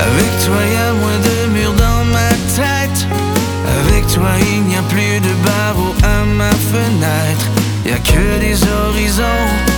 Avec toi y'a moins de murs dans ma tête. Avec toi il n'y a plus de barreaux à ma fenêtre. Y'a que des horizons